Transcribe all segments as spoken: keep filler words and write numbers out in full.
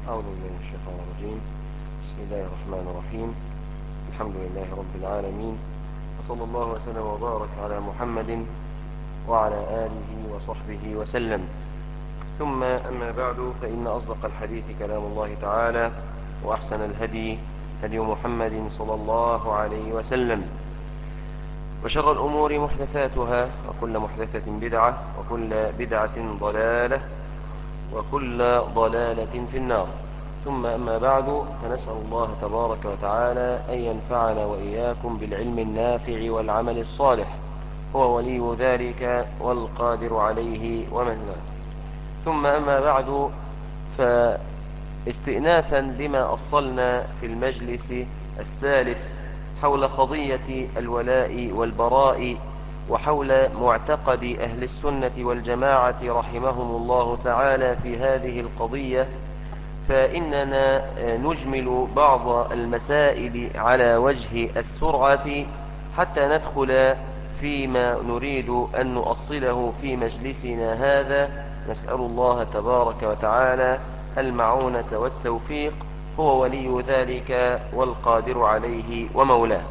أعوذ بالله من الشيطان الرجيم. بسم الله الرحمن الرحيم. الحمد لله رب العالمين، وصلى الله وسلم وبارك على محمد وعلى آله وصحبه وسلم. ثم أما بعد، فإن أصدق الحديث كلام الله تعالى، وأحسن الهدي هدي محمد صلى الله عليه وسلم، وشر الأمور محدثاتها، وكل محدثة بدعة، وكل بدعة ضلالة، وكل ضلالة في النار. ثم أما بعد، فنسأل الله تبارك وتعالى أن ينفعنا وإياكم بالعلم النافع والعمل الصالح، هو ولي ذلك والقادر عليه ومن لا. ثم أما بعد، فاستئنافا لما أصلنا في المجلس الثالث حول قضية الولاء والبراء، وحول معتقد أهل السنة والجماعة رحمهم الله تعالى في هذه القضية، فإننا نجمل بعض المسائل على وجه السرعة حتى ندخل فيما نريد أن نؤصله في مجلسنا هذا. نسأل الله تبارك وتعالى المعونة والتوفيق، هو ولي ذلك والقادر عليه ومولاه.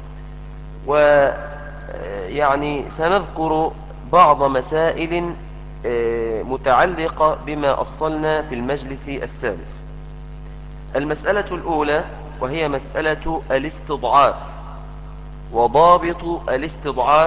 ويعني سنذكر بعض مسائل متعلقة بما أصلنا في المجلس الثالث. المسألة الأولى، وهي مسألة الاستضعاف وضابط الاستضعاف،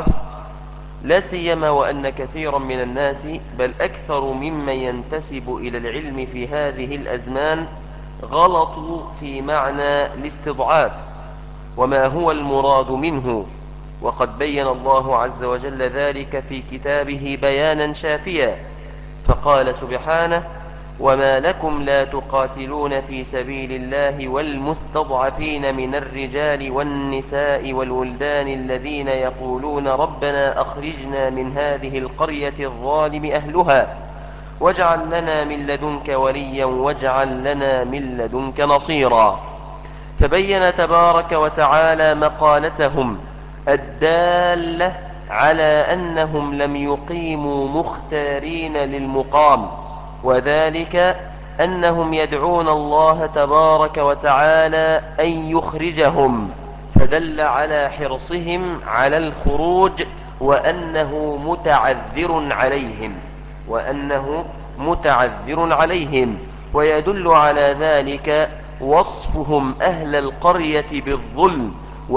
لا سيما وأن كثيرا من الناس، بل أكثر ممن ينتسب إلى العلم في هذه الأزمان، غلطوا في معنى الاستضعاف وما هو المراد منه، وقد بين الله عز وجل ذلك في كتابه بيانا شافيا، فقال سبحانه: وما لكم لا تقاتلون في سبيل الله والمستضعفين من الرجال والنساء والولدان الذين يقولون ربنا أخرجنا من هذه القرية الظالم أهلها واجعل لنا من لدنك وليا واجعل لنا من لدنك نصيرا. فبين تبارك وتعالى مقالتهم الدالة على أنهم لم يقيموا مختارين للمقام، وذلك أنهم يدعون الله تبارك وتعالى أن يخرجهم، فدل على حرصهم على الخروج وأنه متعذر عليهم وأنه متعذر عليهم ويدل على ذلك وصفهم أهل القرية بالظلم،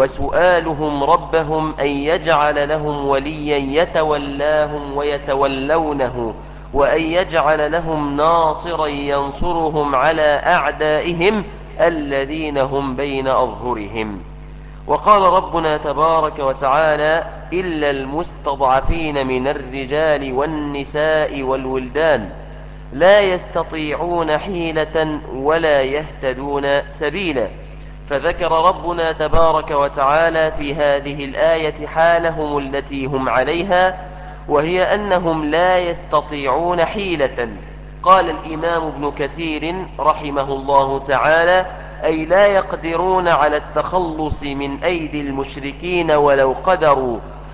وسؤالهم ربهم أن يجعل لهم وليا يتولاهم ويتولونه، وأن يجعل لهم ناصرا ينصرهم على أعدائهم الذين هم بين أظهرهم. وقال ربنا تبارك وتعالى: إلا المستضعفين من الرجال والنساء والولدان لا يستطيعون حيلة ولا يهتدون سبيلا. فذكر ربنا تبارك وتعالى في هذه الآية حالهم التي هم عليها، وهي أنهم لا يستطيعون حيلة. قال الإمام ابن كثير رحمه الله تعالى: أي لا يقدرون على التخلص من أيدي المشركين ولو قدروا،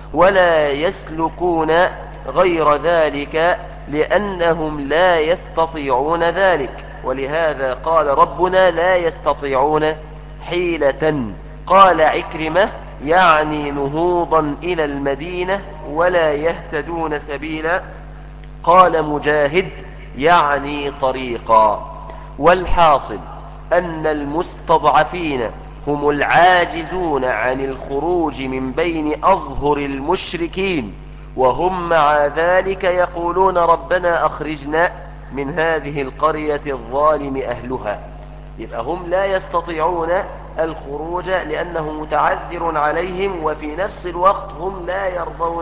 ولا يسلكون غير ذلك لأنهم لا يستطيعون ذلك. ولهذا قال ربنا: لا يستطيعون حيلة. قال عكرمة: يعني نهوضا إلى المدينة ولا يهتدون سبيلا. قال مجاهد: يعني طريقا. والحاصل أن المستضعفين هم العاجزون عن الخروج من بين أظهر المشركين، وهم مع ذلك يقولون ربنا أخرجنا من هذه القرية الظالم أهلها. يبقى هم لا يستطيعون الخروج لأنه متعذر عليهم، وفي نفس الوقت هم لا يرضون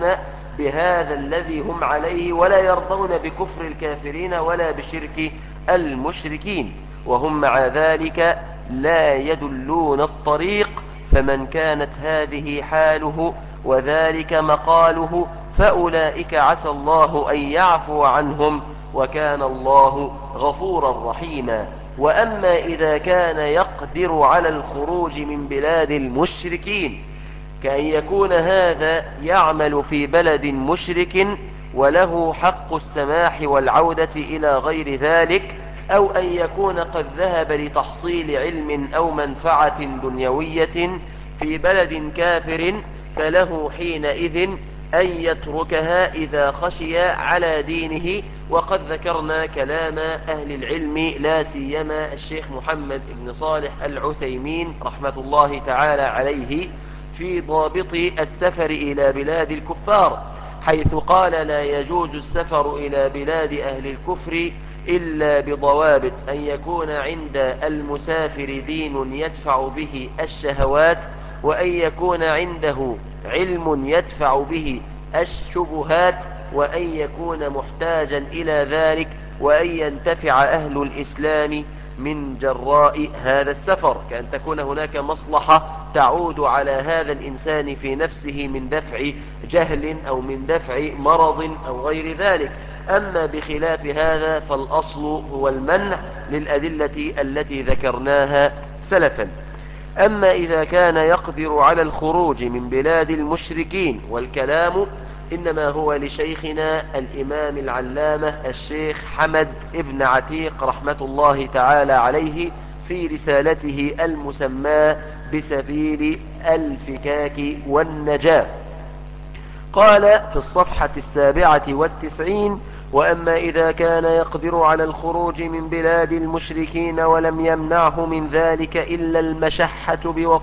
بهذا الذي هم عليه، ولا يرضون بكفر الكافرين ولا بشرك المشركين، وهم مع ذلك لا يدلون الطريق. فمن كانت هذه حاله وذلك مقاله فأولئك عسى الله أن يعفو عنهم، وكان الله غفورا رحيما. وأما إذا كان يقدر على الخروج من بلاد المشركين، كأن يكون هذا يعمل في بلد مشرك وله حق السماح والعودة إلى غير ذلك، أو أن يكون قد ذهب لتحصيل علم أو منفعة دنيوية في بلد كافر، فله حينئذ أن يتركها إذا خشي على دينه. وقد ذكرنا كلام أهل العلم لا سيما الشيخ محمد بن صالح العثيمين رحمة الله تعالى عليه في ضابط السفر إلى بلاد الكفار، حيث قال لا يجوز السفر إلى بلاد أهل الكفر إلا بضوابط: أن يكون عند المسافر دين يدفع به الشهوات، وأن يكون عنده علم يدفع به الشبهات، وأن يكون محتاجا إلى ذلك، وأن ينتفع أهل الإسلام من جراء هذا السفر، كأن تكون هناك مصلحة تعود على هذا الإنسان في نفسه من دفع جهل أو من دفع مرض أو غير ذلك. أما بخلاف هذا فالأصل هو المنع للأدلة التي ذكرناها سلفا. أما إذا كان يقدر على الخروج من بلاد المشركين، والكلام إنما هو لشيخنا الإمام العلامة الشيخ حمد ابن عتيق رحمة الله تعالى عليه في رسالته المسمى بسبيل الفكاك والنجاة. قال في الصفحة السابعة والتسعين: وأما إذا كان يقدر على الخروج من بلاد المشركين ولم يمنعه من ذلك إلا المشحة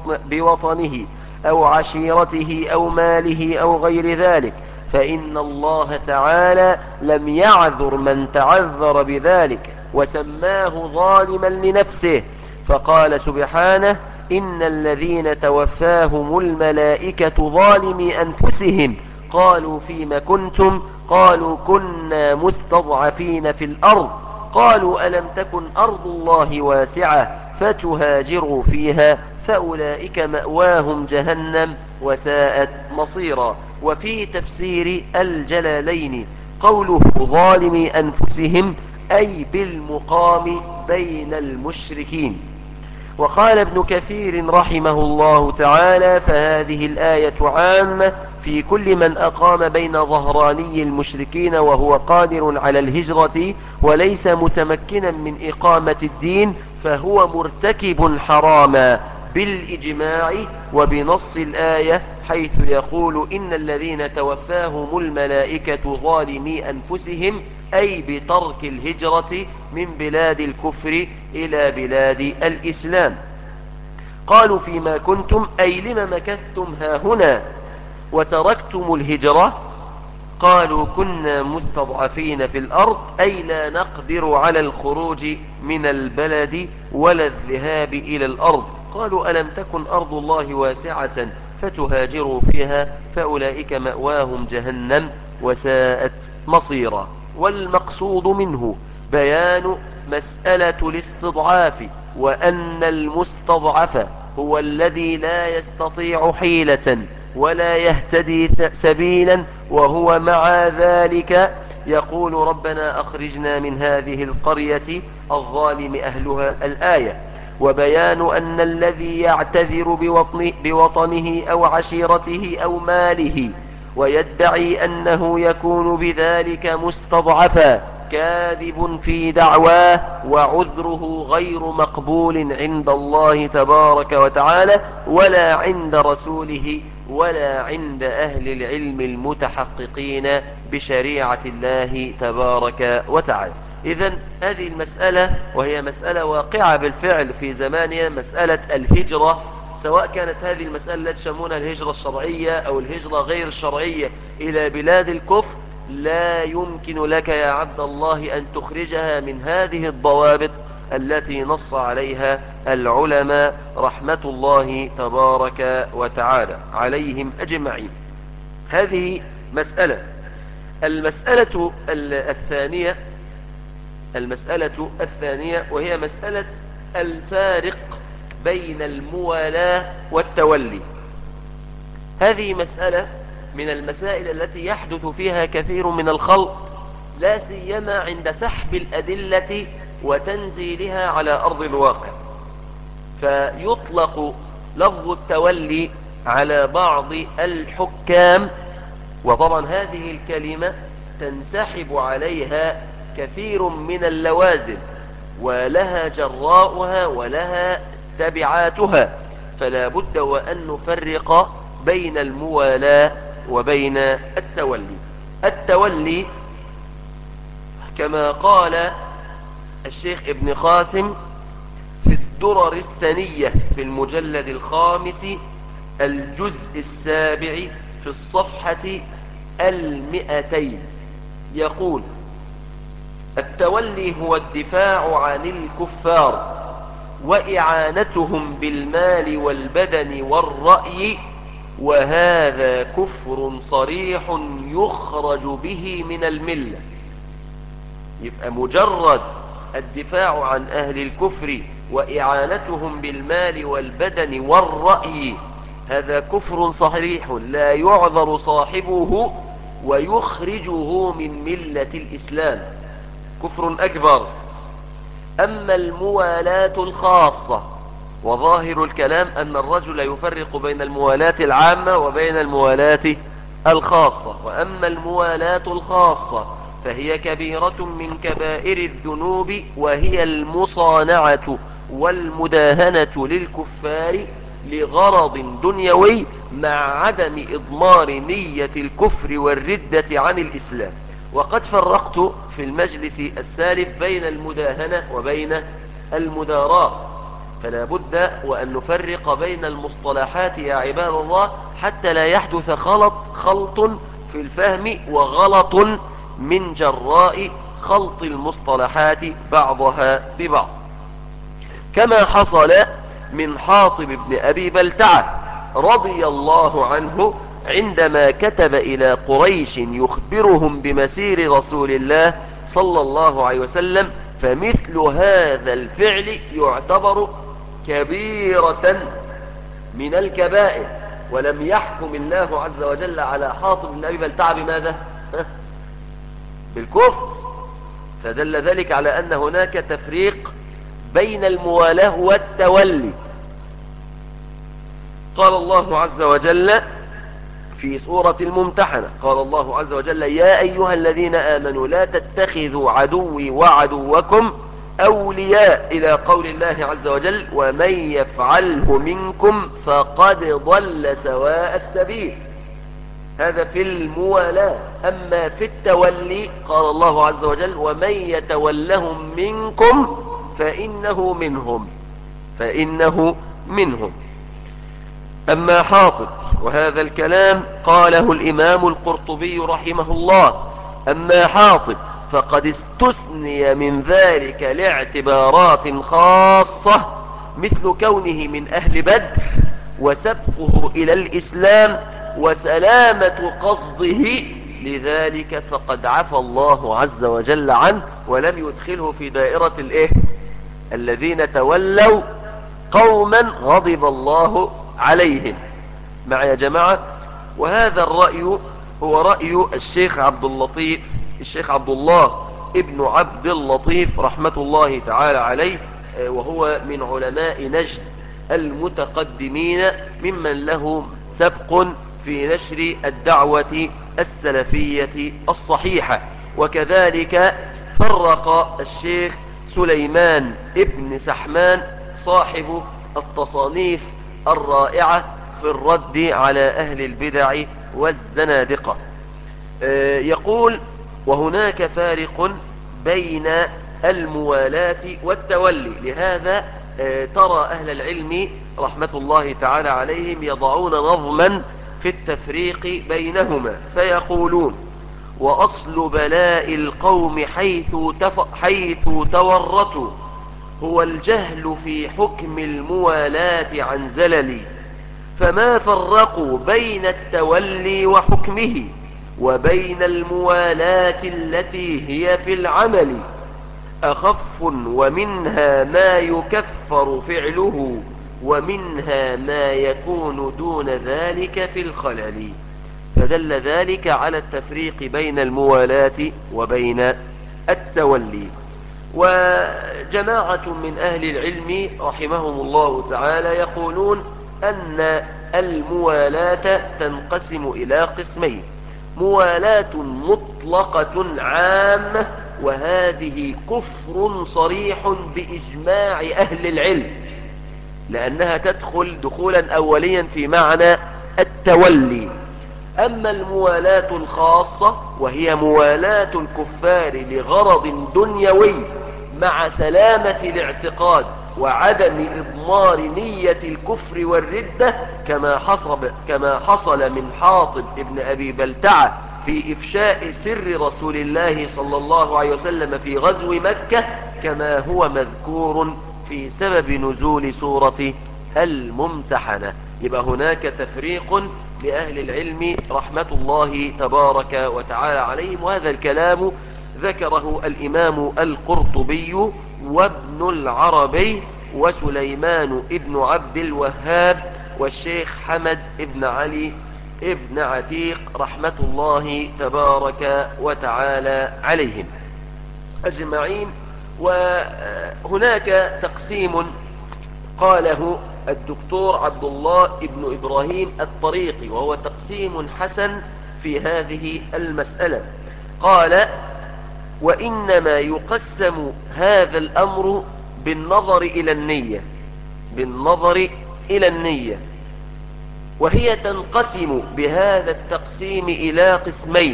بوطنه أو عشيرته أو ماله أو غير ذلك، فإن الله تعالى لم يعذر من تعذر بذلك وسماه ظالما لنفسه، فقال سبحانه: إن الذين توفاهم الملائكة ظالمي أنفسهم قالوا فيما كنتم؟ قالوا كنا مستضعفين في الأرض، قالوا ألم تكن أرض الله واسعة فتهاجروا فيها، فأولئك مأواهم جهنم وساءت مصيرا. وفي تفسير الجلالين قوله ظالمي أنفسهم أي بالمقام بين المشركين. وقال ابن كثير رحمه الله تعالى: فهذه الآية عامة في كل من أقام بين ظهراني المشركين وهو قادر على الهجرة وليس متمكنا من إقامة الدين، فهو مرتكب حراما بالإجماع وبنص الآية، حيث يقول: إن الذين توفاهم الملائكة ظالمي أنفسهم، أي بترك الهجرة من بلاد الكفر إلى بلاد الإسلام. قالوا فيما كنتم أي لما مكثتم هاهنا وتركتم الهجرة؟ قالوا كنا مستضعفين في الأرض أي لا نقدر على الخروج من البلد ولا الذهاب إلى الأرض. قالوا ألم تكن أرض الله واسعة فتهاجروا فيها، فأولئك مأواهم جهنم وساءت مصيرا. والمقصود منه بيان مسألة الاستضعاف، وأن المستضعف هو الذي لا يستطيع حيلة ولا يهتدي سبيلا، وهو مع ذلك يقول: ربنا أخرجنا من هذه القرية الظالم أهلها الآية. وبيان أن الذي يعتذر بوطنه, بوطنه أو عشيرته أو ماله ويدعي أنه يكون بذلك مستضعفا كاذب في دعواه، وعذره غير مقبول عند الله تبارك وتعالى ولا عند رسوله ولا عند أهل العلم المتحققين بشريعة الله تبارك وتعالى. إذن هذه المسألة، وهي مسألة واقعة بالفعل في زماننا، مسألة الهجرة، سواء كانت هذه المسألة التي يسمونها الهجرة الشرعية أو الهجرة غير الشرعية إلى بلاد الكفر، لا يمكن لك يا عبد الله أن تخرجها من هذه الضوابط التي نص عليها العلماء رحمة الله تبارك وتعالى عليهم أجمعين. هذه مسألة. المسألة الثانية المسألة الثانية وهي مسألة الفارق بين الموالاة والتولي. هذه مسألة من المسائل التي يحدث فيها كثير من الخلط، لا سيما عند سحب الأدلة وتنزيلها على أرض الواقع، فيطلق لفظ التولي على بعض الحكام، وطبعا هذه الكلمة تنسحب عليها كثير من اللوازم، ولها جراؤها ولها تبعاتها، فلا بد وأن نفرق بين الموالاة وبين التولي. التولي كما قال الشيخ ابن قاسم في الدرر السنية في المجلد الخامس الجزء السابع في الصفحة المئتين، يقول: التولي هو الدفاع عن الكفار وإعانتهم بالمال والبدن والرأي، وهذا كفر صريح يخرج به من الملة. يبقى مجرد الدفاع عن أهل الكفر وإعانتهم بالمال والبدن والرأي هذا كفر صريح لا يعذر صاحبه ويخرجه من ملة الإسلام، كفر أكبر. أما الموالاة الخاصة، وظاهر الكلام أن الرجل يفرق بين الموالاة العامة وبين الموالاة الخاصة، وأما الموالاة الخاصة فهي كبيرة من كبائر الذنوب، وهي المصانعة والمداهنة للكفار لغرض دنيوي مع عدم إضمار نية الكفر والردة عن الإسلام. وقد فرقت في المجلس السالف بين المداهنة وبين المداراة، فلا بد وأن نفرق بين المصطلحات يا عباد الله حتى لا يحدث خلط خلط في الفهم وغلط من جراء خلط المصطلحات بعضها ببعض، كما حصل من حاطب بن أبي بلتعة رضي الله عنه عندما كتب إلى قريش يخبرهم بمسير رسول الله صلى الله عليه وسلم، فمثل هذا الفعل يعتبر كبيرة من الكبائر، ولم يحكم الله عز وجل على حاطب بن أبي بلتعة بماذا؟ بالكفر. فدل ذلك على أن هناك تفريق بين الموالاة والتولي. قال الله عز وجل في سورة الممتحنة، قال الله عز وجل: يا أيها الذين آمنوا لا تتخذوا عدوي وعدوكم أولياء، إلى قول الله عز وجل: ومن يفعله منكم فقد ضل سواء السبيل. هذا في الموالاة. أما في التولي قال الله عز وجل: ومن يتولهم منكم فإنه منهم فإنه منهم. أما حاطب، وهذا الكلام قاله الإمام القرطبي رحمه الله، أما حاطب فقد استثني من ذلك لاعتبارات خاصة، مثل كونه من أهل بدر وسبقه إلى الإسلام وسلامة قصده، لذلك فقد عفى الله عز وجل عنه ولم يدخله في دائرة الإيه؟ الذين تولوا قوما غضب الله عليهم. مع يا جماعة. وهذا الرأي هو رأي الشيخ عبد اللطيف الشيخ عبد الله ابن عبد اللطيف رحمة الله تعالى عليه، وهو من علماء نجد المتقدمين ممن له سبق في نشر الدعوة السلفية الصحيحة. وكذلك فرق الشيخ سليمان ابن سحمان صاحب التصانيف الرائعة في الرد على أهل البدع والزنادقة. يقول: وهناك فارق بين الموالاة والتولي، لهذا ترى أهل العلم رحمة الله تعالى عليهم يضعون نظما في التفريق بينهما، فيقولون: وأصل بلاء القوم حيث, تف... حيث تورطوا هو الجهل في حكم الموالاة عن زلل، فما فرقوا بين التولي وحكمه وبين الموالاة التي هي في العمل، أخف ومنها ما يكفر فعله ومنها ما يكون دون ذلك في الخلل. فدل ذلك على التفريق بين الموالاة وبين التولي. وجماعة من أهل العلم رحمهم الله تعالى يقولون أن الموالاة تنقسم إلى قسمين: موالاة مطلقة عامة، وهذه كفر صريح بإجماع أهل العلم، لأنها تدخل دخولا أوليا في معنى التولي. أما الموالاة الخاصة وهي موالاة الكفار لغرض دنيوي مع سلامة الاعتقاد وعدم إضمار نية الكفر والردة، كما حصل, كما حصل من حاطب ابن أبي بلتعة في إفشاء سر رسول الله صلى الله عليه وسلم في غزو مكة، كما هو مذكور في سبب نزول سورة الممتحنة. يبقى هناك تفريق لأهل العلم رحمة الله تبارك وتعالى عليهم، وهذا الكلام ذكره الإمام القرطبي وابن العربي وسليمان ابن عبد الوهاب والشيخ حمد ابن علي ابن عتيق رحمة الله تبارك وتعالى عليهم أجمعين. وهناك تقسيم قاله الدكتور عبد الله ابن إبراهيم الطريقي، وهو تقسيم حسن في هذه المسألة. قال: وإنما يقسم هذا الأمر بالنظر إلى النية، بالنظر إلى النية، وهي تنقسم بهذا التقسيم إلى قسمين: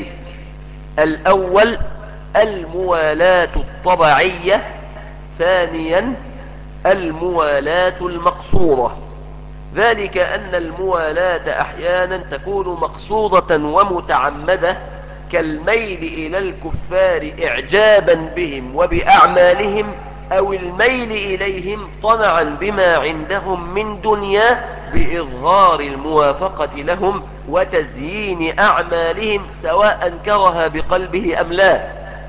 الأول الموالاة الطبيعية، ثانيا الموالاة المقصودة. ذلك أن الموالاة أحيانا تكون مقصودة ومتعمدة، كالميل إلى الكفار إعجابا بهم وبأعمالهم، أو الميل إليهم طمعا بما عندهم من دنيا بإظهار الموافقة لهم وتزيين أعمالهم، سواء كره بقلبه أم لا.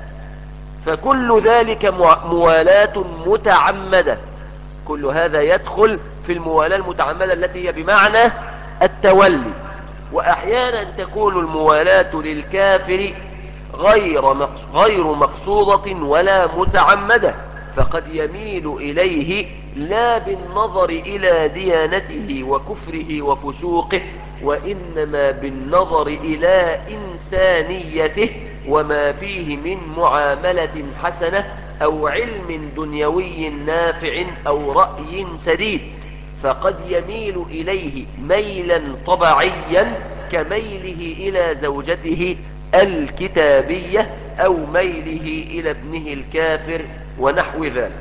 فكل ذلك موالاة متعمدة، كل هذا يدخل في الموالاة المتعمدة التي هي بمعنى التولي. وأحيانا تكون الموالاة للكافر غير غير مقصودة ولا متعمدة، فقد يميل إليه لا بالنظر إلى ديانته وكفره وفسوقه، وإنما بالنظر إلى إنسانيته وما فيه من معاملة حسنة أو علم دنيوي نافع أو رأي سديد، فقد يميل إليه ميلا طبيعيا كميله إلى زوجته الكتابية أو ميله إلى ابنه الكافر ونحو ذلك.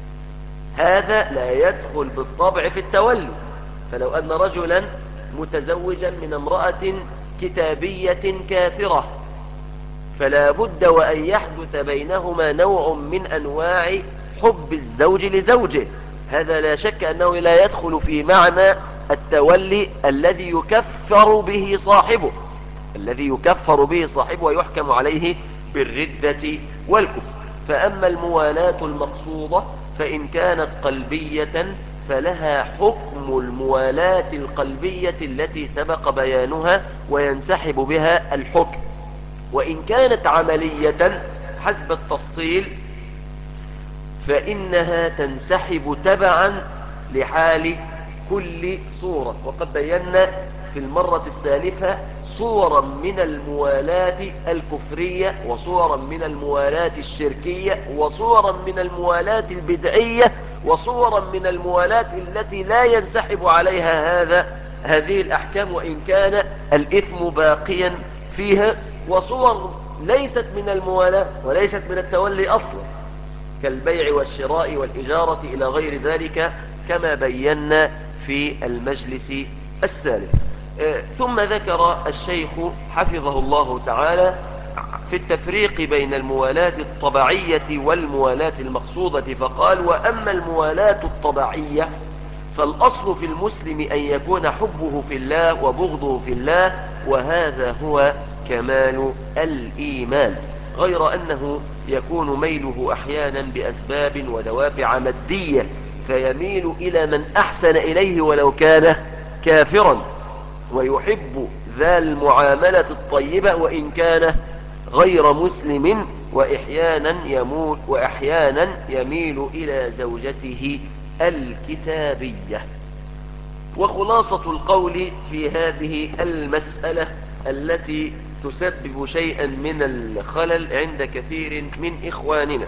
هذا لا يدخل بالطبع في التولي. فلو أن رجلا متزوجا من امرأة كتابية كافرة، فلا بد وأن يحدث بينهما نوع من أنواع حب الزوج لزوجه، هذا لا شك أنه لا يدخل في معنى التولي الذي يكفر به صاحبه الذي يكفر به صاحبه ويحكم عليه بالردة والكفر. فأما الموالاة المقصودة فإن كانت قلبية فلها حكم الموالاة القلبية التي سبق بيانها وينسحب بها الحكم، وإن كانت عملية حسب التفصيل فإنها تنسحب تبعا لحال كل صورة. وقد بينا في المرة السالفة صورا من الموالاة الكفرية، وصورا من الموالاة الشركية، وصورا من الموالاة البدعية، وصورا من الموالاة التي لا ينسحب عليها هذا هذه الأحكام وإن كان الإثم باقيا فيها، وصور ليست من الموالاة وليست من التولي أصلا، كالبيع والشراء والإجارة إلى غير ذلك كما بينا في المجلس السالف. ثم ذكر الشيخ حفظه الله تعالى في التفريق بين الموالاة الطبيعية والموالاة المقصودة، فقال: وأما الموالاة الطبيعية فالأصل في المسلم أن يكون حبه في الله وبغضه في الله، وهذا هو كمال الإيمان، غير أنه يكون ميله أحيانا بأسباب ودوافع مادية، فيميل إلى من أحسن إليه ولو كان كافرا، ويحب ذا المعاملة الطيبة وإن كان غير مسلم، وإحيانا يمول وأحيانا يميل إلى زوجته الكتابية. وخلاصة القول في هذه المسألة التي تسبب شيئا من الخلل عند كثير من إخواننا.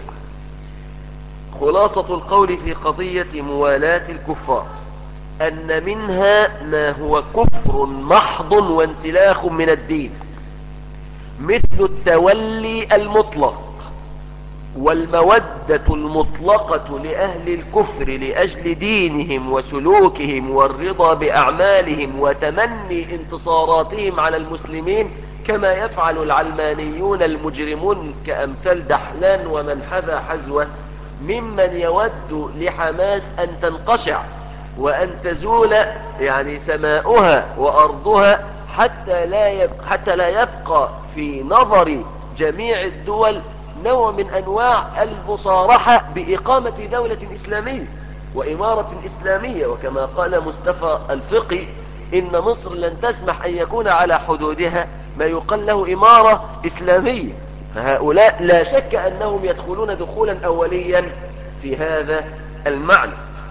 خلاصة القول في قضية موالاة الكفار أن منها ما هو كفر محض وانسلاخ من الدين، مثل التولي المطلق والمودة المطلقة لأهل الكفر لأجل دينهم وسلوكهم والرضا بأعمالهم وتمني انتصاراتهم على المسلمين، كما يفعل العلمانيون المجرمون كأمثال دحلان ومن حذا حذوه، ممن يود لحماس أن تنقشع وأن تزول يعني سماؤها وأرضها حتى لا يبقى, حتى لا يبقى في نظر جميع الدول نوع من أنواع المصارحة بإقامة دولة إسلامية وإمارة إسلامية. وكما قال مصطفى الفقي إن مصر لن تسمح أن يكون على حدودها ما يقال له إمارة إسلامية. فهؤلاء لا شك أنهم يدخلون دخولا أوليا في هذا المعنى.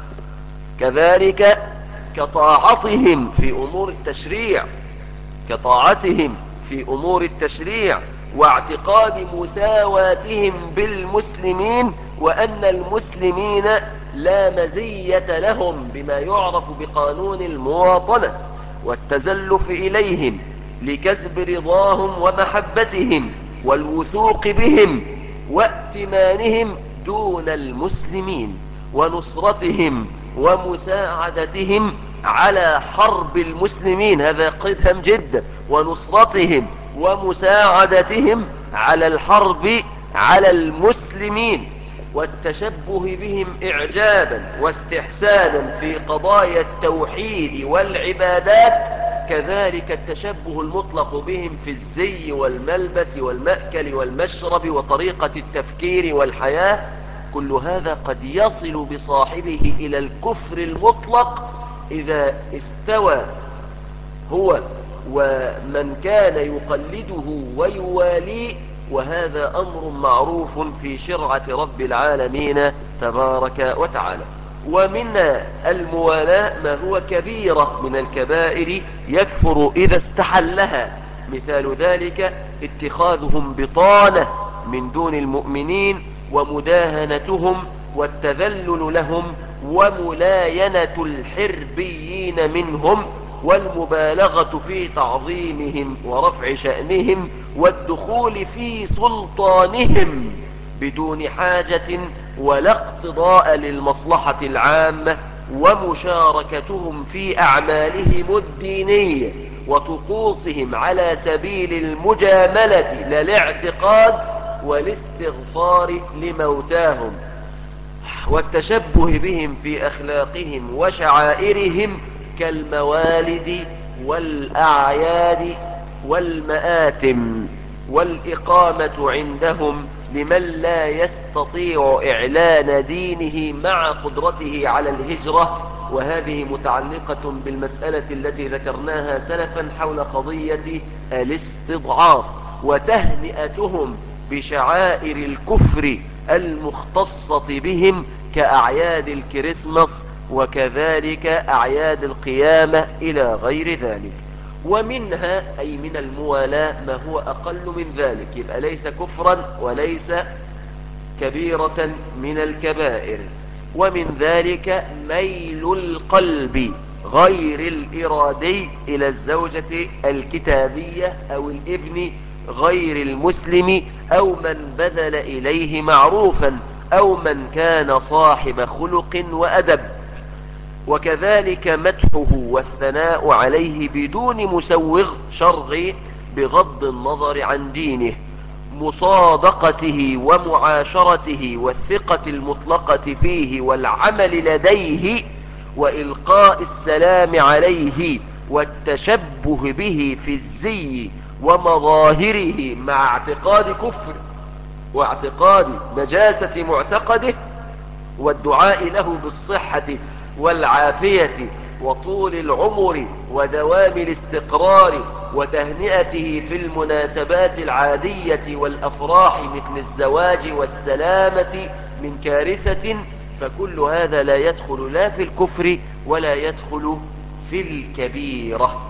كذلك كطاعتهم في أمور التشريع كطاعتهم في أمور التشريع واعتقاد مساواتهم بالمسلمين، وأن المسلمين لا مزية لهم بما يعرف بقانون المواطنة، والتزلف إليهم لكسب رضاهم ومحبتهم والوثوق بهم وائتمانهم دون المسلمين، ونصرتهم ومساعدتهم على حرب المسلمين. هذا قيد هام جدا، ونصرتهم ومساعدتهم على الحرب على المسلمين، والتشبه بهم إعجابا واستحسانا في قضايا التوحيد والعبادات، كذلك التشبه المطلق بهم في الزي والملبس والمأكل والمشرب وطريقة التفكير والحياة. كل هذا قد يصل بصاحبه إلى الكفر المطلق إذا استوى هو ومن كان يقلده ويواليه، وهذا أمر معروف في شرعة رب العالمين تبارك وتعالى. ومن الموالاة ما هو كبيرة من الكبائر يكفر إذا استحلها، مثال ذلك اتخاذهم بطانة من دون المؤمنين ومداهنتهم والتذلل لهم وملاينة الحربيين منهم والمبالغة في تعظيمهم ورفع شأنهم والدخول في سلطانهم بدون حاجة ولا اقتضاء للمصلحة العامة، ومشاركتهم في أعمالهم الدينية وطقوسهم على سبيل المجاملة لا الاعتقاد والاستغفار لموتاهم، والتشبه بهم في أخلاقهم وشعائرهم كالموالد والأعياد والمآتم، والإقامة عندهم لمن لا يستطيع إعلان دينه مع قدرته على الهجرة. وهذه متعلقة بالمسألة التي ذكرناها سلفا حول قضية الاستضعاف، وتهنئتهم بشعائر الكفر المختصة بهم كأعياد الكريسماس وكذلك أعياد القيامة إلى غير ذلك. ومنها أي من الموالاة ما هو أقل من ذلك، يبقى ليس كفرا وليس كبيرة من الكبائر. ومن ذلك ميل القلب غير الإرادي إلى الزوجة الكتابية أو الابن غير المسلم أو من بذل إليه معروفا أو من كان صاحب خلق وأدب، وكذلك مدحه والثناء عليه بدون مسوغ شرعي بغض النظر عن دينه، مصادقته ومعاشرته والثقة المطلقة فيه والعمل لديه وإلقاء السلام عليه والتشبه به في الزي ومظاهره مع اعتقاد كفر واعتقاد نجاسة معتقده، والدعاء له بالصحة والعافية وطول العمر ودوام الاستقرار وتهنئته في المناسبات العادية والأفراح مثل الزواج والسلامة من كارثة. فكل هذا لا يدخل لا في الكفر ولا يدخل في الكبيرة.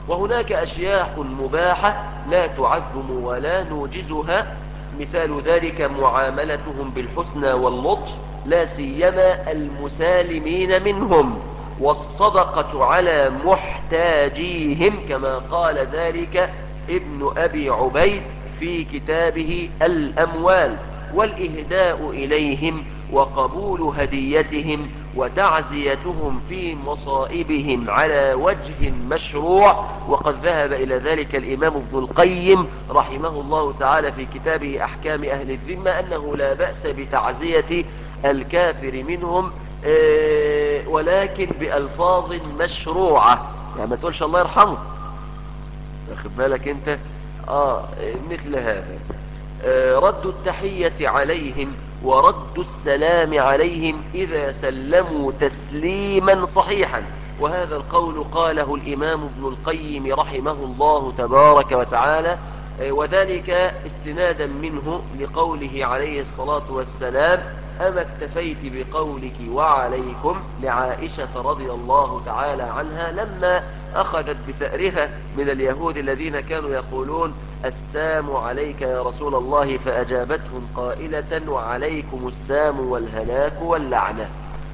وهناك أشياء مباحة لا تعظم ولا نوجزها، مثال ذلك معاملتهم بالحسنى واللطف، لا سيما المسالمين منهم، والصدقة على محتاجيهم كما قال ذلك ابن أبي عبيد في كتابه الأموال، والإهداء إليهم وقبول هديتهم وتعزيتهم في مصائبهم على وجه مشروع. وقد ذهب إلى ذلك الإمام ابن القيم رحمه الله تعالى في كتابه أحكام أهل الذمة أنه لا بأس بتعزية الكافر منهم، ولكن بألفاظ مشروعة، يعني ما تقولش الله يرحمه، واخد بالك انت؟ آه مثل هذا. آه رد التحية عليهم ورد السلام عليهم إذا سلموا تسليما صحيحا، وهذا القول قاله الإمام ابن القيم رحمه الله تبارك وتعالى، آه وذلك استنادا منه لقوله عليه الصلاة والسلام: أما اكتفيت بقولك وعليكم، لعائشة رضي الله تعالى عنها لما أخذت بثأرها من اليهود الذين كانوا يقولون السام عليك يا رسول الله، فأجابتهم قائلة: وعليكم السام والهلاك واللعنة.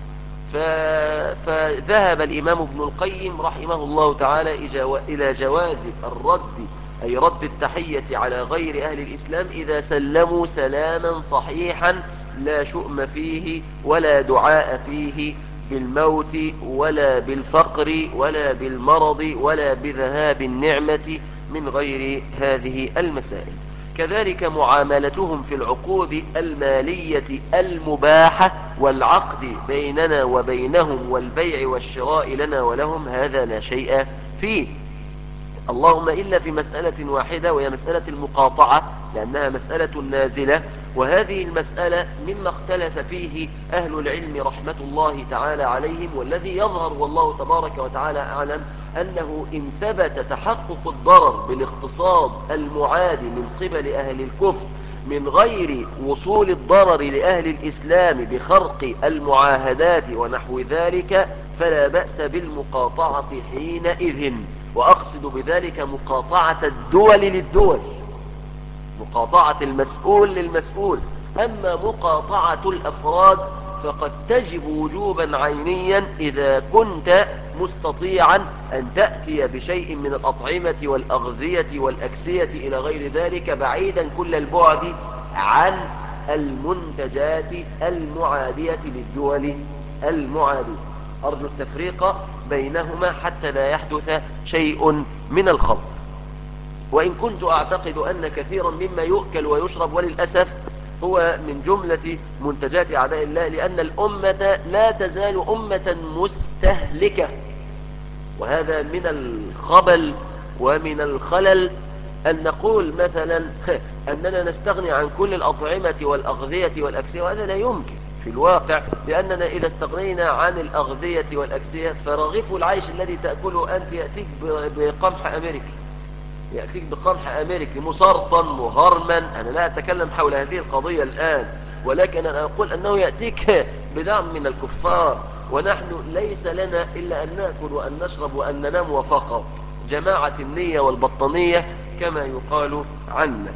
فذهب الإمام ابن القيم رحمه الله تعالى إلى جواز الرد، أي رد التحية على غير أهل الإسلام إذا سلموا سلاما صحيحا لا شؤم فيه ولا دعاء فيه بالموت ولا بالفقر ولا بالمرض ولا بذهاب النعمة من غير هذه المسائل. كذلك معاملتهم في العقود المالية المباحة والعقد بيننا وبينهم والبيع والشراء لنا ولهم، هذا لا شيء فيه، اللهم إلا في مسألة واحدة وهي مسألة المقاطعة، لأنها مسألة نازلة، وهذه المسألة مما اختلف فيه أهل العلم رحمة الله تعالى عليهم، والذي يظهر والله تبارك وتعالى أعلم أنه إن ثبت تحقق الضرر بالاقتصاد المعادي من قبل أهل الكفر من غير وصول الضرر لأهل الإسلام بخرق المعاهدات ونحو ذلك، فلا بأس بالمقاطعة حينئذ، وأقصد بذلك مقاطعة الدول للدول، مقاطعة المسؤول للمسؤول. أما مقاطعة الأفراد فقد تجب وجوبا عينيا إذا كنت مستطيعا أن تأتي بشيء من الأطعمة والأغذية والأكسية إلى غير ذلك، بعيدا كل البعد عن المنتجات المعادية للدول المعادية. أرجو التفريق بينهما حتى لا يحدث شيء من الخلط. وإن كنت أعتقد أن كثيرا مما يؤكل ويشرب وللأسف هو من جملة منتجات أعداء الله، لأن الأمة لا تزال أمة مستهلكة، وهذا من الخبل ومن الخلل أن نقول مثلا أننا نستغني عن كل الأطعمة والأغذية والأكسية، وهذا لا يمكن في الواقع، لأننا إذا استغنينا عن الأغذية والأكسية فرغيف العيش الذي تأكله أنت يأتيك بقمح أمريكي، يأتيك بقمح أمريكي مسرطن مهرمن. أنا لا أتكلم حول هذه القضية الآن، ولكن أنا أقول أنه يأتيك بدعم من الكفار، ونحن ليس لنا إلا أن نأكل وأن نشرب وأن ننام وفقط، جماعة النية والبطانية كما يقال عنا.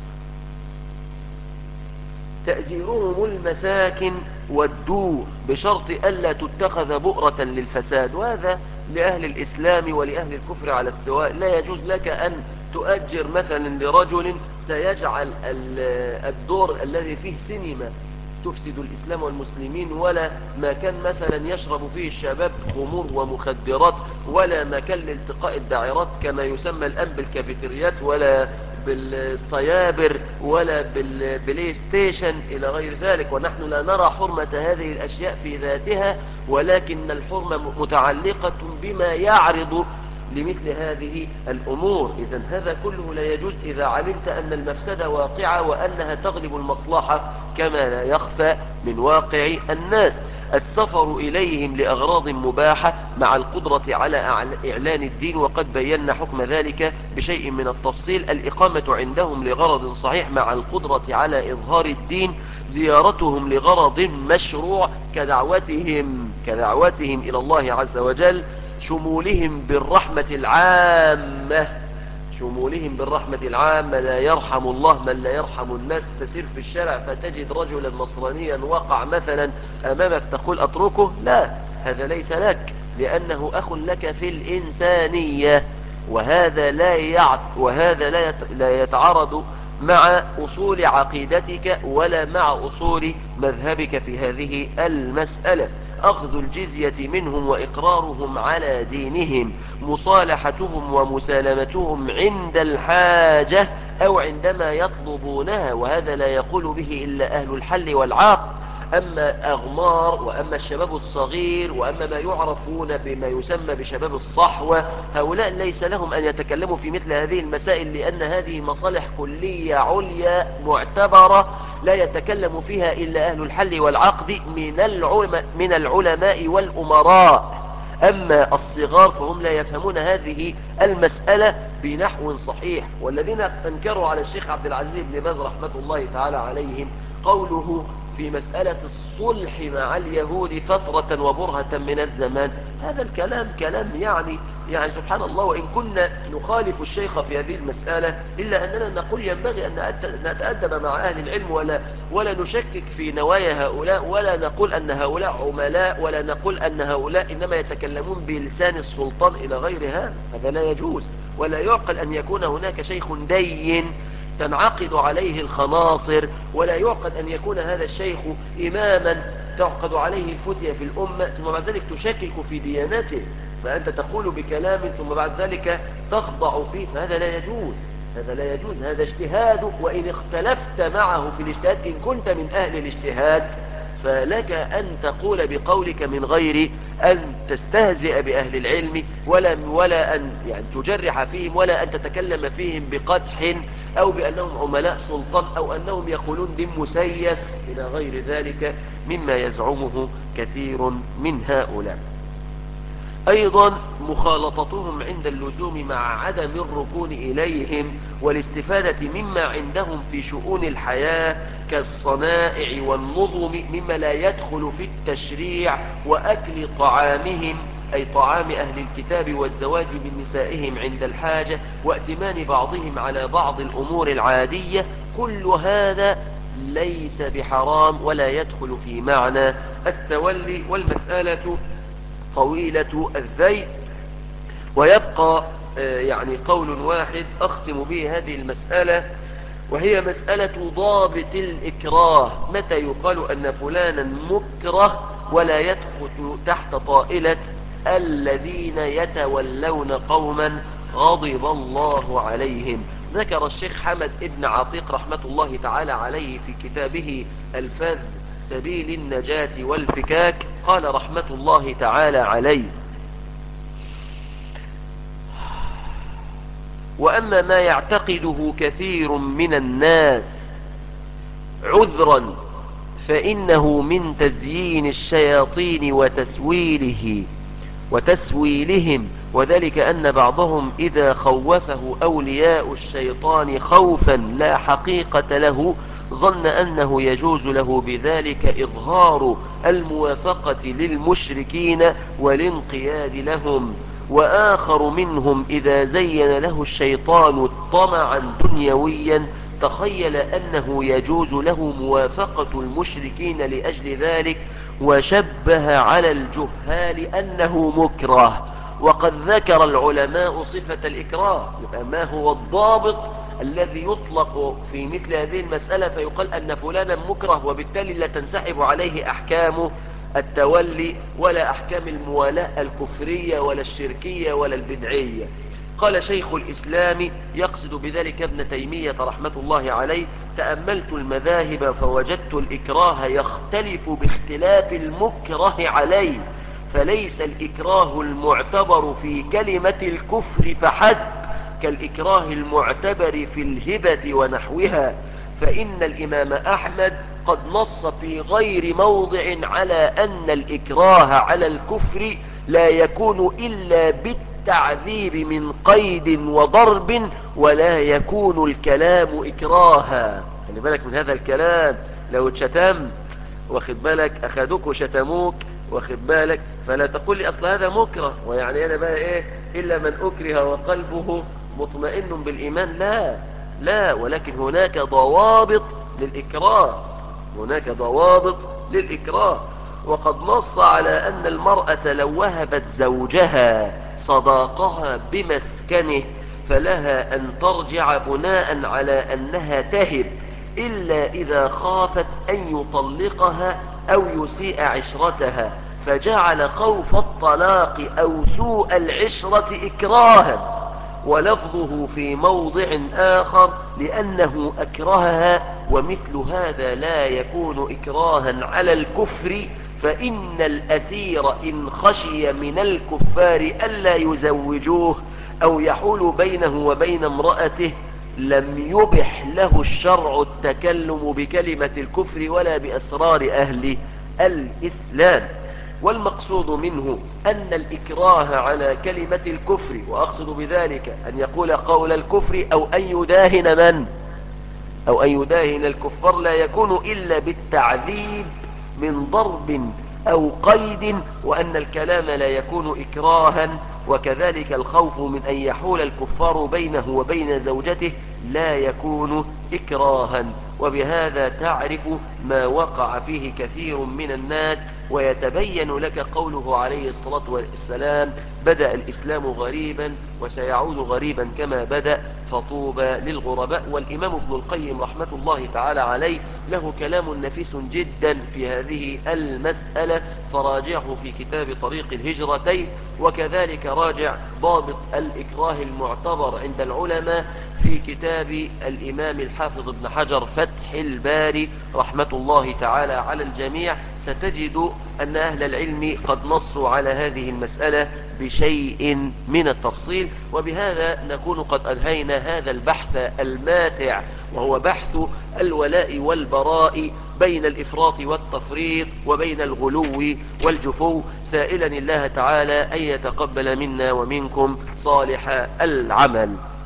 تأجيرهم المساكن والدور بشرط ألا تتخذ بؤرة للفساد، وهذا لأهل الإسلام ولأهل الكفر على السواء. لا يجوز لك أن تؤجر مثلا لرجل سيجعل الدور الذي فيه سينما تفسد الإسلام والمسلمين، ولا مكان مثلا يشرب فيه الشباب خمور ومخدرات، ولا مكان لالتقاء الداعرات كما يسمى الآن بالكافيتريات، ولا بالصيابر، ولا بالبلاي ستيشن إلى غير ذلك. ونحن لا نرى حرمة هذه الأشياء في ذاتها، ولكن الحرمة متعلقة بما يعرض لمثل هذه الأمور. إذن هذا كله لا يجوز إذا علمت أن المفسدة واقعة وأنها تغلب المصلحة كما لا يخفى من واقع الناس. السفر إليهم لأغراض مباحة مع القدرة على إعلان الدين، وقد بينا حكم ذلك بشيء من التفصيل. الإقامة عندهم لغرض صحيح مع القدرة على إظهار الدين. زيارتهم لغرض مشروع كدعوتهم كدعوتهم إلى الله عز وجل. شمولهم بالرحمة العامة، شمولهم بالرحمة العامة. لا يرحم الله من لا يرحم الناس. تسير في الشارع فتجد رجلا نصرانيا وقع مثلا أمامك تقول أتركه؟ لا، هذا ليس لك، لأنه أخ لك في الإنسانية، وهذا لا يعت وهذا لا لا يتعارض مع أصول عقيدتك ولا مع أصول مذهبك في هذه المسألة. أخذ الجزية منهم وإقرارهم على دينهم، مصالحتهم ومسالمتهم عند الحاجة أو عندما يطلبونها، وهذا لا يقول به إلا أهل الحل والعقد. أما أغمار وأما الشباب الصغير وأما ما يعرفون بما يسمى بشباب الصحوة، هؤلاء ليس لهم أن يتكلموا في مثل هذه المسائل، لأن هذه مصالح كلية عليا معتبرة لا يتكلم فيها إلا أهل الحل والعقد من العلماء, من العلماء والأمراء. أما الصغار فهم لا يفهمون هذه المسألة بنحو صحيح. والذين أنكروا على الشيخ عبد العزيز بن باز رحمة الله تعالى عليهم قوله في مسألة الصلح مع اليهود فترة وبرهة من الزمان، هذا الكلام كلام يعني يعني سبحان الله. وإن كنا نخالف الشيخ في هذه المسألة إلا أننا نقول ينبغي أن نتأدب مع أهل العلم، ولا, ولا نشكك في نوايا هؤلاء، ولا نقول أن هؤلاء عملاء، ولا نقول أن هؤلاء إنما يتكلمون بلسان السلطان إلى غير هذا. هذا لا يجوز، ولا يعقل أن يكون هناك شيخ دين تنعقد عليه الخناصر، ولا يعقد أن يكون هذا الشيخ إماما تعقد عليه الفتية في الأمة ثم بعد ذلك تشكك في ديانته، فأنت تقول بكلام ثم بعد ذلك تخضع فيه، فهذا لا يجوز. هذا لا يجوز، هذا اجتهاد، وإن اختلفت معه في الاجتهاد إن كنت من أهل الاجتهاد فلك أن تقول بقولك من غير أن تستهزئ بأهل العلم، ولا, ولا أن يعني تجرح فيهم، ولا أن تتكلم فيهم بقدح أو بأنهم عملاء سلطان أو أنهم يقولون دين مسيس إلى غير ذلك مما يزعمه كثير من هؤلاء. أيضا مخالطتهم عند اللزوم مع عدم الركون إليهم والاستفادة مما عندهم في شؤون الحياة كالصنائع والنظم مما لا يدخل في التشريع، وأكل طعامهم أي طعام أهل الكتاب والزواج من نسائهم عند الحاجة، وائتمان بعضهم على بعض الأمور العادية. كل هذا ليس بحرام ولا يدخل في معنى التولي. والمسألة طويلة الذيل، ويبقى يعني قول واحد أختم به هذه المسألة، وهي مسألة ضابط الإكراه. متى يقال أن فلانا مكره ولا يدخل تحت طائلة الذين يتولون قوما غضب الله عليهم؟ ذكر الشيخ حمد ابن عتيق رحمة الله تعالى عليه في كتابه الفذ سبيل النجاة والفكاك، قال رحمة الله تعالى عليه: وأما ما يعتقده كثير من الناس عذرا فإنه من تزيين الشياطين وتسويله وتسويلهم، وذلك أن بعضهم إذا خوفه أولياء الشيطان خوفا لا حقيقة له ظن أنه يجوز له بذلك إظهار الموافقة للمشركين والانقياد لهم. وآخر منهم إذا زين له الشيطان طمعا دنيويا تخيل أنه يجوز له موافقة المشركين لأجل ذلك، وشبه على الجهال أنه مكره. وقد ذكر العلماء صفة الإكراه، ما هو الضابط الذي يطلق في مثل هذه المسألة فيقال أن فلانا مكره، وبالتالي لا تنسحب عليه أحكام التولي ولا أحكام الموالاة الكفرية ولا الشركية ولا البدعية. قال شيخ الإسلام يقصد بذلك ابن تيمية رحمة الله عليه: تأملت المذاهب فوجدت الإكراه يختلف باختلاف المكره عليه، فليس الإكراه المعتبر في كلمة الكفر فحسب كالإكراه المعتبر في الهبة ونحوها. فإن الإمام أحمد قد نص في غير موضع على أن الإكراه على الكفر لا يكون إلا بالتعذيب من قيد وضرب، ولا يكون الكلام إكراها. خلي بالك من هذا الكلام، لو اتشتمت واخد بالك أخذوك وشتموك واخد بالك؟ فلا تقول لي أصل هذا مكره ويعني أنا بقى إيه إلا من أكره وقلبه مطمئن بالإيمان. لا لا، ولكن هناك ضوابط للإكراه، هناك ضوابط للإكراه. وقد نص على أن المرأة لو وهبت زوجها صداقها بمسكنه فلها أن ترجع بناء على أنها تهب، إلا إذا خافت أن يطلقها أو يسيء عشرتها، فجعل خوف الطلاق أو سوء العشرة إكراها، ولفظه في موضع آخر لأنه أكرهها. ومثل هذا لا يكون إكراها على الكفر، فإن الأسير إن خشي من الكفار ألا يزوجوه أو يحول بينه وبين امرأته لم يبح له الشرع التكلم بكلمة الكفر ولا بأسرار أهل الإسلام. والمقصود منه أن الإكراه على كلمة الكفر، وأقصد بذلك أن يقول قول الكفر أو أن يداهن من أو أن يداهن الكفار، لا يكون إلا بالتعذيب من ضرب أو قيد، وأن الكلام لا يكون إكراها. وكذلك الخوف من أن يحول الكفار بينه وبين زوجته لا يكون إكراها. وبهذا تعرف ما وقع فيه كثير من الناس، ويتبين لك قوله عليه الصلاة والسلام: بدأ الإسلام غريبا وسيعود غريبا كما بدأ، فطوبى للغرباء. والإمام ابن القيم رحمة الله تعالى عليه له كلام نفيس جدا في هذه المسألة، فراجعه في كتاب طريق الهجرتين، وكذلك راجع ضابط الإكراه المعتبر عند العلماء في كتاب الإمام الحافظ ابن حجر فتح الباري رحمة الله تعالى على الجميع. ستجد أن أهل العلم قد نصوا على هذه المسألة بشيء من التفصيل. وبهذا نكون قد أنهينا هذا البحث الماتع، وهو بحث الولاء والبراء بين الإفراط والتفريط وبين الغلو والجفو، سائلا الله تعالى أن يتقبل منا ومنكم صالح العمل.